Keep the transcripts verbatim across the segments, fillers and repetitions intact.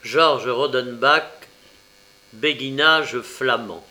Georges Rodenbach, Béguinage flamand.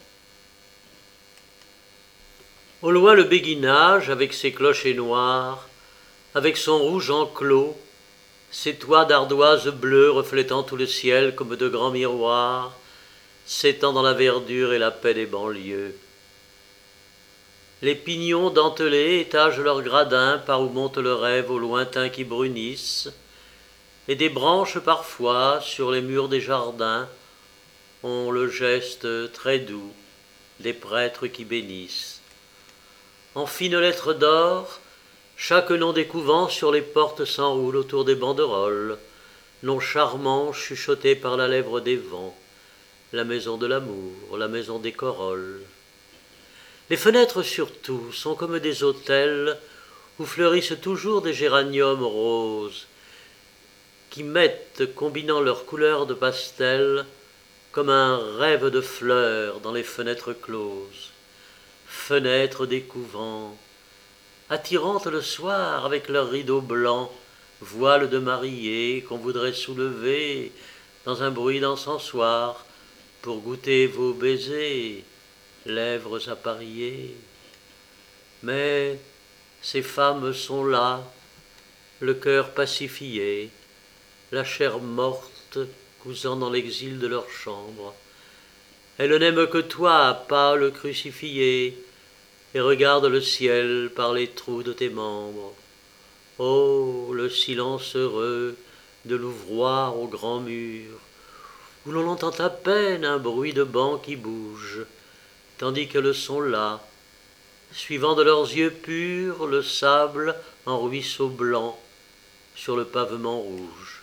Au loin le béguinage, avec ses clochers noirs, avec son rouge enclos, ses toits d'ardoises bleues reflétant tout le ciel comme de grands miroirs, s'étend dans la verdure et la paix des banlieues. Les pignons dentelés étagent leurs gradins par où monte le rêve aux lointains qui brunissent, et des branches parfois, sur les murs des jardins, ont le geste très doux des prêtres qui bénissent. En fines lettres d'or, chaque nom des couvents sur les portes s'enroule autour des banderoles, nom charmant chuchoté par la lèvre des vents, la maison de l'amour, la maison des corolles. Les fenêtres surtout sont comme des autels où fleurissent toujours des géraniums roses, qui mettent, combinant leurs couleurs de pastel, comme un rêve de fleurs dans les fenêtres closes. Fenêtres des couvents, attirantes le soir avec leurs rideaux blancs, voiles de mariée qu'on voudrait soulever dans un bruit d'encensoir pour goûter vos baisers, lèvres appariées. Mais ces femmes sont là, le cœur pacifié, la chair morte cousant dans l'exil de leur chambre. Elles n'aiment que toi, pâle crucifié, et regardent le ciel par les trous de tes membres. Oh, le silence heureux de l'ouvroir au grand mur, où l'on entend à peine un bruit de banc qui bouge, tandis qu'elles sont là, suivant de leurs yeux purs le sable en ruisseau blanc sur le pavement rouge.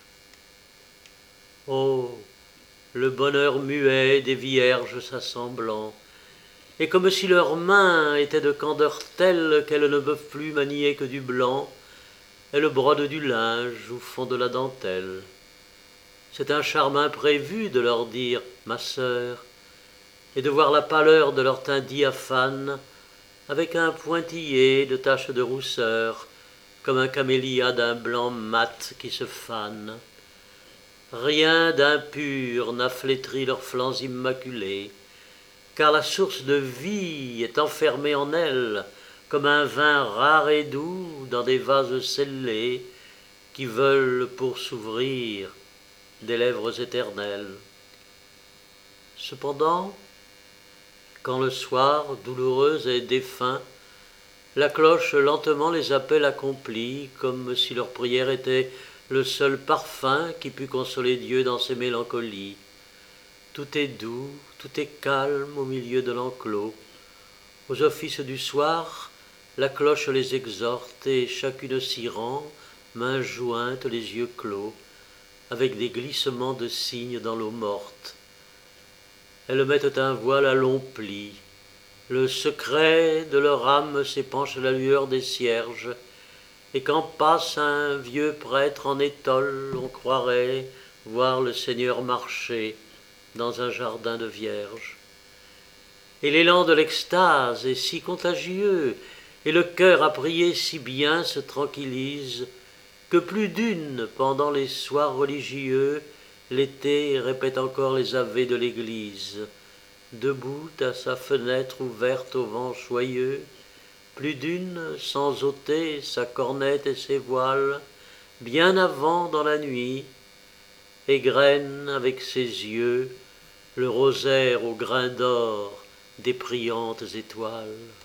Oh, le bonheur muet des vierges s'assemblant, et comme si leurs mains étaient de candeur telle qu'elles ne peuvent plus manier que du blanc, elles brodent du linge ou font de la dentelle. C'est un charme imprévu de leur dire « ma sœur », et de voir la pâleur de leur teint diaphane, avec un pointillé de taches de rousseur, comme un camélia d'un blanc mat qui se fane. Rien d'impur n'a flétri leurs flancs immaculés, car la source de vie est enfermée en elles, comme un vin rare et doux dans des vases scellés, qui veulent, pour s'ouvrir, des lèvres éternelles. Cependant, quand le soir, douloureux et défunt, la cloche lentement les appelle accomplis, comme si leur prière était le seul parfum qui pût consoler Dieu dans ses mélancolies. Tout est doux, tout est calme au milieu de l'enclos. Aux offices du soir, la cloche les exhorte et chacune s'y rend, mains jointes, les yeux clos, avec des glissements de cygnes dans l'eau morte. Elles mettent un voile à longs plis. Le secret de leur âme s'épanche à la lueur des cierges, et quand passe un vieux prêtre en étole, on croirait voir le Seigneur marcher dans un jardin de vierges. Et l'élan de l'extase est si contagieux, et le cœur à prier si bien se tranquillise, que plus d'une, pendant les soirs religieux, l'été répète encore les avés de l'église. Debout à sa fenêtre ouverte au vent joyeux, plus d'une, sans ôter sa cornette et ses voiles, bien avant dans la nuit, égrène avec ses yeux le rosaire au grain d'or des priantes étoiles.